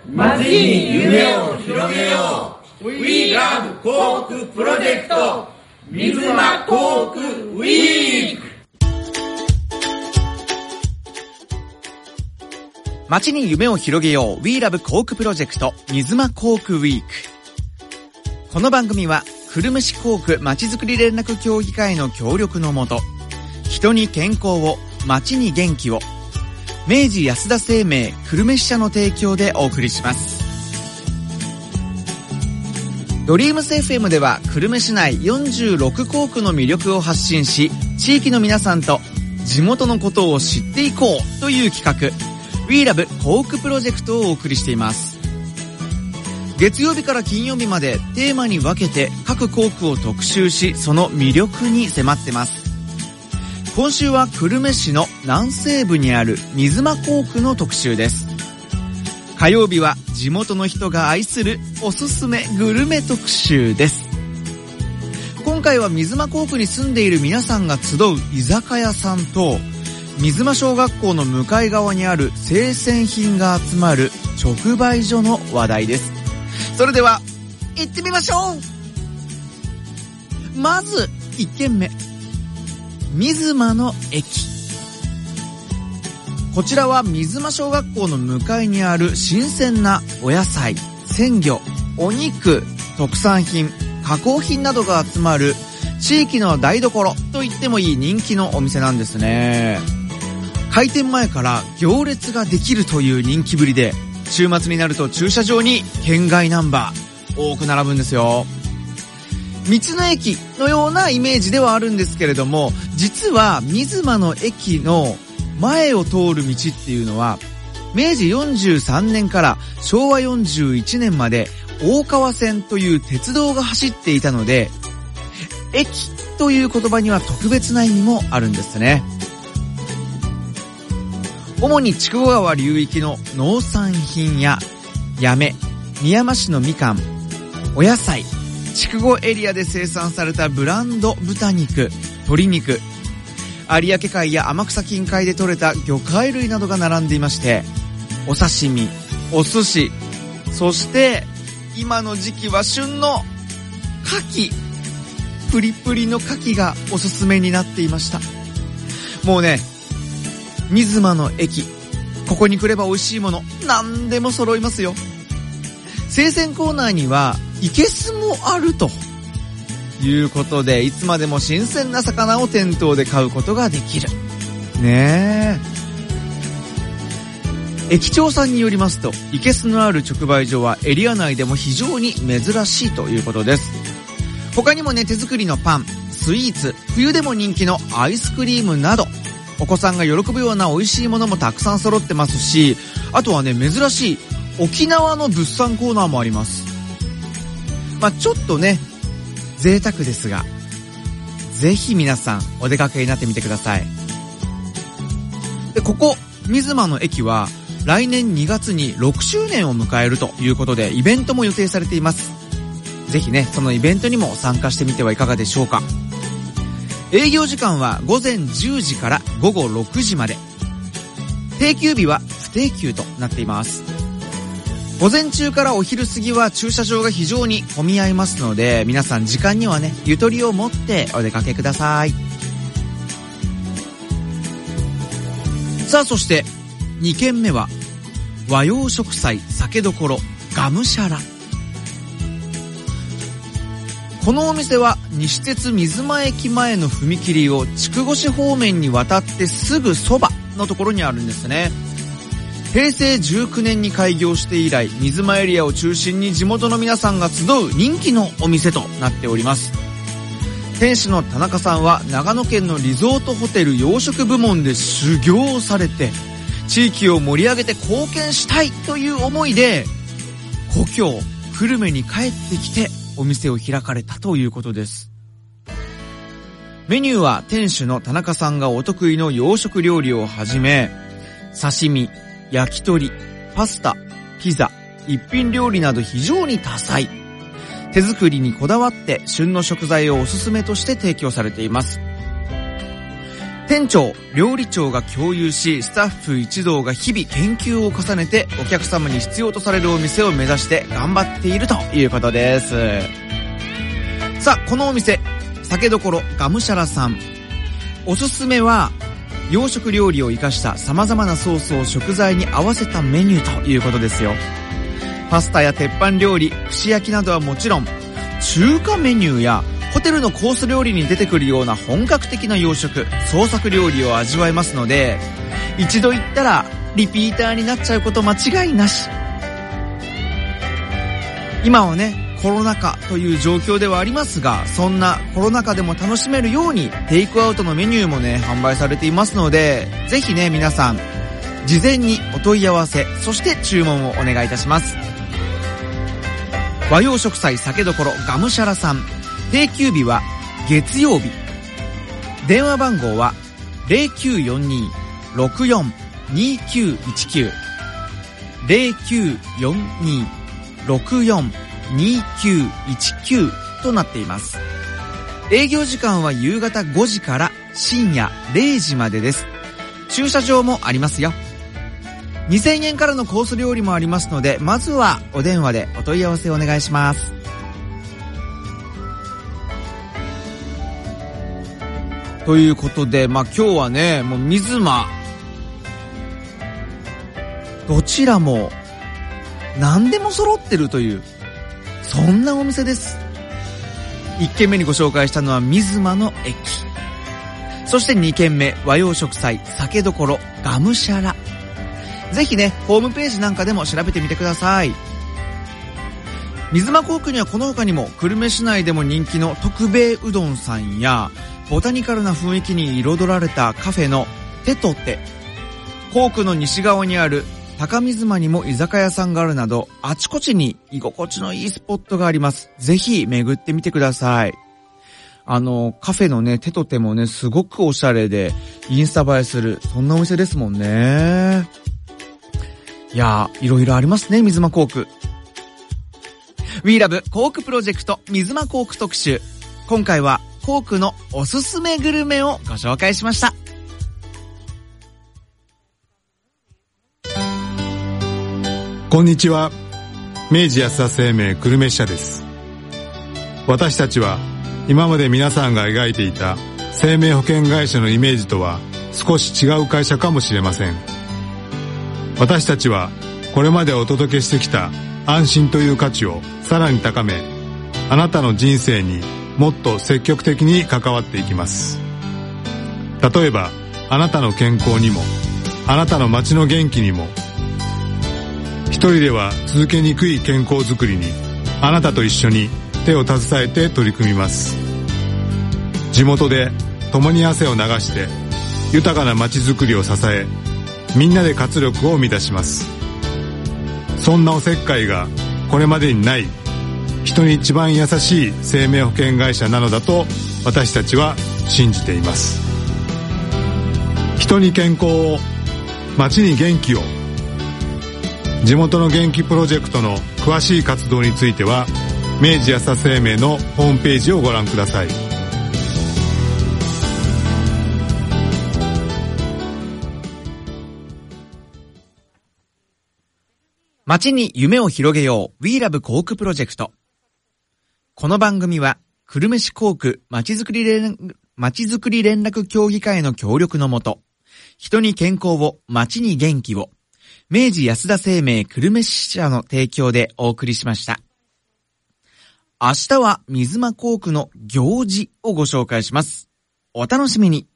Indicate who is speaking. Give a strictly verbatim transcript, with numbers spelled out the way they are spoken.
Speaker 1: 街に夢を広げよう We Love 航空プロジェクト水間航空ウィーク。
Speaker 2: 街に夢を広げよう We Love 航空プロジェクト水間航空ウィーク。この番組は久留米市航空まちづくり連絡協議会の協力のもと、人に健康を、街に元気を、明治安田生命久留米支社の提供でお送りします。ドリームス エフエム では久留米市内よんじゅうろく航空の魅力を発信し、地域の皆さんと地元のことを知っていこうという企画 We Love 航空プロジェクトをお送りしています。月曜日から金曜日までテーマに分けて各航空を特集し、その魅力に迫ってます。今週は久留米市の南西部にある水間航空の特集です。火曜日は地元の人が愛するおすすめグルメ特集です。今回は水間航空に住んでいる皆さんが集う居酒屋さんと、水間小学校の向かい側にある生鮮品が集まる直売所の話題です。それでは行ってみましょう。まずいっけんめ、水間の駅。こちらは水間小学校の向かいにある新鮮なお野菜、鮮魚、お肉、特産品、加工品などが集まる地域の台所と言ってもいい人気のお店なんですね。開店前から行列ができるという人気ぶりで、週末になると駐車場に県外ナンバー多く並ぶんですよ。道の駅のようなイメージではあるんですけれども、実は水間の駅の前を通る道っていうのは明治よんじゅうさんねんからしょうわよんじゅういちねんまで大川線という鉄道が走っていたので、駅という言葉には特別な意味もあるんですね。主に筑後川流域の農産品や八女、みやま市のみかん、お野菜、筑後エリアで生産されたブランド豚肉、鶏肉、有明海や天草近海で採れた魚介類などが並んでいまして、お刺身、お寿司、そして今の時期は旬の牡蠣、プリプリの牡蠣がおすすめになっていました。もうね、水間の駅、ここに来れば美味しいもの何でも揃いますよ。生鮮コーナーには生けすもあるということで、いつまでも新鮮な魚を店頭で買うことができるねえ。駅長さんによりますと、生けすのある直売所はエリア内でも非常に珍しいということです。他にもね、手作りのパン、スイーツ、冬でも人気のアイスクリームなど、お子さんが喜ぶような美味しいものもたくさん揃ってますし、あとはね、珍しい沖縄の物産コーナーもあります。まあちょっとね、贅沢ですが、ぜひ皆さんお出かけになってみてください。で、ここ水間の駅は来年にがつにろくしゅうねんを迎えるということで、イベントも予定されています。ぜひね、そのイベントにも参加してみてはいかがでしょうか。営業時間はごぜんじゅうじからごごろくじまで。定休日は不定休となっています。午前中からお昼過ぎは駐車場が非常に混み合いますので、皆さん時間にはね、ゆとりを持ってお出かけください。さあ、そしてにけんめは和洋食材酒どころがむしゃら。このお店は西鉄水間駅前の踏切を筑後市方面に渡ってすぐそばのところにあるんですね。へいせいじゅうきゅうねんに開業して以来、水間エリアを中心に地元の皆さんが集う人気のお店となっております。店主の田中さんは長野県のリゾートホテル養殖部門で修行をされて、地域を盛り上げて貢献したいという思いで故郷久留米に帰ってきてお店を開かれたということです。メニューは店主の田中さんがお得意の洋食料理をはじめ、刺身、焼き鳥、パスタ、ピザ、一品料理など非常に多彩。手作りにこだわって旬の食材をおすすめとして提供されています。 店長、料理長が共有し、スタッフ一同が日々研究を重ねてお客様に必要とされるお店を目指して頑張っているということです。さあ、このお店、酒どころがむしゃらさん。おすすめは、洋食料理を生かした様々なソースを食材に合わせたメニューということですよ。パスタや鉄板料理、串焼きなどはもちろん、中華メニューやホテルのコース料理に出てくるような本格的な洋食、創作料理を味わえますので、一度行ったらリピーターになっちゃうこと間違いなし。今はね、コロナ禍という状況ではありますが、そんなコロナ禍でも楽しめるようにテイクアウトのメニューもね、販売されていますので、ぜひね、皆さん事前にお問い合わせ、そして注文をお願いいたします。和洋食祭酒どころがむしゃらさん、定休日は月曜日。電話番号は ゼロきゅうよんに ろくよん にきゅういちきゅう ゼロきゅうよんに ろくよん にきゅういちきゅうとなっています。営業時間は夕方ごじから深夜れいじまでです。駐車場もありますよ。にせんえんからのコース料理もありますので、まずはお電話でお問い合わせをお願いします。ということで、まあ、今日はね、もう水間、どちらも何でも揃ってるという、そんなお店です。いっけんめにご紹介したのは水間の駅。そしてにけんめ、和洋食祭酒どころがむしゃら。ぜひね、ホームページなんかでも調べてみてください。水間航空にはこの他にも、久留米市内でも人気の徳兵衛うどんさんや、ボタニカルな雰囲気に彩られたカフェのテトテ、航空の西側にある高水間にも居酒屋さんがあるなど、あちこちに居心地のいいスポットがあります。ぜひ巡ってみてください。あの、カフェのね、テトテもね、すごくおしゃれで、インスタ映えする、そんなお店ですもんね。いやー、いろいろありますね、水間航空。We Love 航空プロジェクト水間航空特集。今回は航空のおすすめグルメをご紹介しました。
Speaker 3: こんにちは。明治安田生命久留米支社です。私たちは今まで皆さんが描いていた生命保険会社のイメージとは少し違う会社かもしれません。私たちはこれまでお届けしてきた安心という価値をさらに高め、あなたの人生にもっと積極的に関わっていきます。例えば、あなたの健康にも、あなたの街の元気にも、一人では続けにくい健康づくりに、あなたと一緒に手を携えて取り組みます。地元で共に汗を流して豊かな街づくりを支え、みんなで活力を生み出します。そんなおせっかいがこれまでにない人に一番優しい生命保険会社なのだと私たちは信じています。人に健康を、街に元気を。地元の元気プロジェクトの詳しい活動については明治安田生命のホームページをご覧ください。
Speaker 2: 街に夢を広げよう We Love 航空プロジェクト。この番組は久留米市航空まちづくり連まちづくり連絡協議会の協力のもと、人に健康を、街に元気を、明治安田生命久留米支社の提供でお送りしました。明日は水間航空の行事をご紹介します。お楽しみに。